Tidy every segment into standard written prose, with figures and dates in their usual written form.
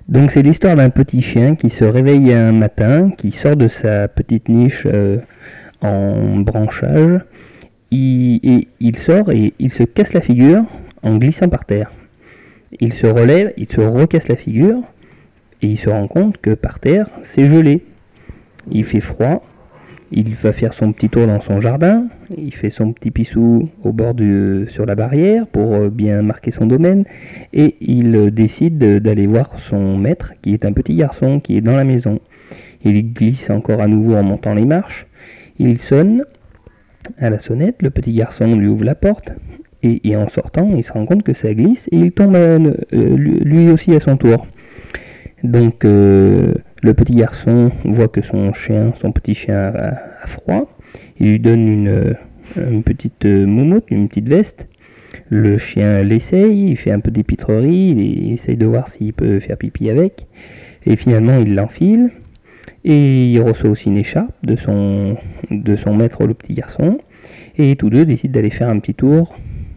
Donc c'est l'histoire d'un petit chien qui se réveille un matin, qui sort de sa petite niche en branchage, il sort et il se casse la figure en glissant par terre. Il se relève, il se recasse la figure et il se rend compte que par terre c'est gelé. Il fait froid, il va faire son petit tour dans son jardin, il fait son petit pissou au bord sur la barrière pour bien marquer son domaine et il décide d'aller voir son maître qui est un petit garçon qui est dans la maison. Il glisse encore à nouveau en montant les marches, il sonne à la sonnette, le petit garçon lui ouvre la porte et en sortant il se rend compte que ça glisse et il tombe lui aussi à son tour. Donc le petit garçon voit que son petit chien a froid, il lui donne une petite moumoute, une petite veste. Le chien l'essaye, il fait un peu d'épitrerie, il essaye de voir s'il peut faire pipi avec, et finalement il l'enfile, et il reçoit aussi une écharpe de son maître, le petit garçon, et tous deux décident d'aller faire un petit tour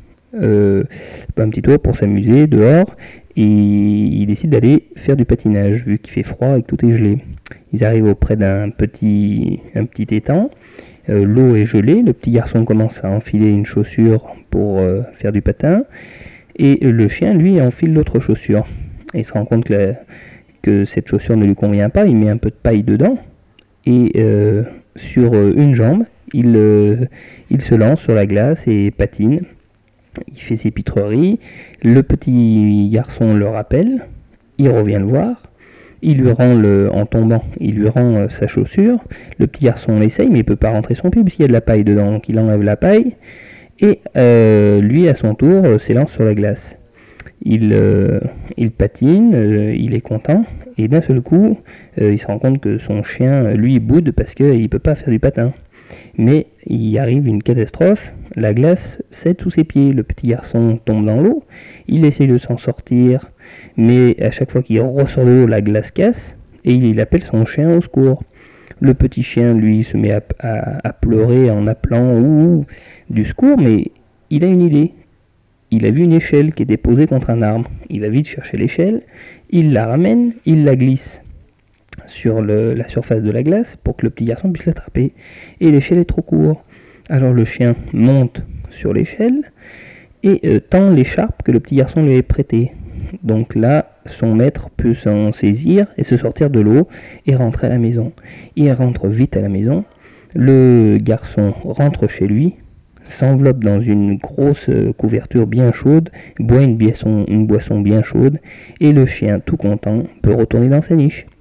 pour s'amuser dehors, et ils décident d'aller faire du patinage vu qu'il fait froid et que tout est gelé. Ils arrivent auprès d'un petit étang, l'eau est gelée, le petit garçon commence à enfiler une chaussure pour faire du patin et le chien lui enfile l'autre chaussure et il se rend compte que cette chaussure ne lui convient pas, il met un peu de paille dedans et sur une jambe il se lance sur la glace et patine. Il fait ses pitreries, le petit garçon le rappelle, il revient le voir, il lui rend en tombant, il lui rend sa chaussure, le petit garçon l'essaye mais il ne peut pas rentrer son pied puisqu'il y a de la paille dedans, donc il enlève la paille et lui à son tour s'élance sur la glace. Il patine, il est content et d'un seul coup il se rend compte que son chien lui boude parce qu'il ne peut pas faire du patin. Mais il arrive une catastrophe, la glace cède sous ses pieds, le petit garçon tombe dans l'eau, il essaie de s'en sortir, mais à chaque fois qu'il ressort de l'eau, la glace casse, et il appelle son chien au secours. Le petit chien, lui, se met à pleurer en appelant du secours, mais il a une idée. Il a vu une échelle qui était posée contre un arbre. Il va vite chercher l'échelle, il la ramène, il la glisse sur la surface de la glace pour que le petit garçon puisse l'attraper. Et l'échelle est trop courte. Alors le chien monte sur l'échelle et tend l'écharpe que le petit garçon lui avait prêtée. Donc là, son maître peut s'en saisir et se sortir de l'eau et rentrer à la maison. Il rentre vite à la maison. Le garçon rentre chez lui, s'enveloppe dans une grosse couverture bien chaude, boit une boisson bien chaude et le chien, tout content, peut retourner dans sa niche.